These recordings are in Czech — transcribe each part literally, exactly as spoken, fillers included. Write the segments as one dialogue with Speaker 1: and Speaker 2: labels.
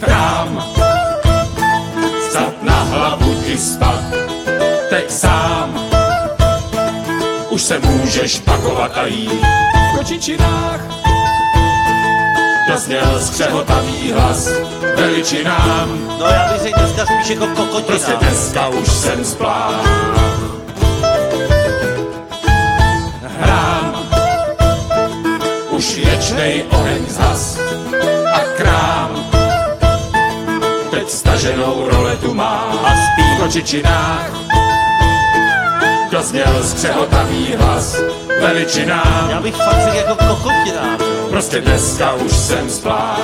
Speaker 1: krám. Zad na hlavu ti spad, teď sám. Už se můžeš pakovat a jít v kočičinách. Dozněl skřehotavý hlas veličinám.
Speaker 2: No já bych řekl dneska spíš jako kokotina.
Speaker 1: Prostě dneska už jsem splách. Hrám, už věčnej oheň zhas a krám. Teď staženou roletu má a spí v kočičinách. Dozněl skřehotavý hlas veličinám.
Speaker 2: Já bych fakt řekl jako kokotina.
Speaker 1: Prostě dneska už jsem splách.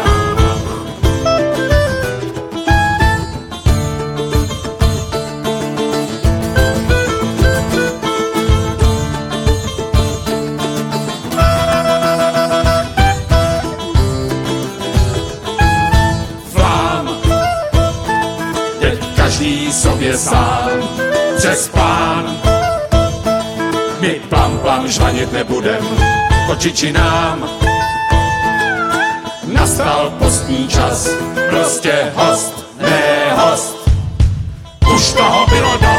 Speaker 1: Flám, teď každý sobě sám přes plán. My plam plam žvanit nebudem kočičinám. Nastal postní čas, prostě host, ne host. Už toho bylo dost.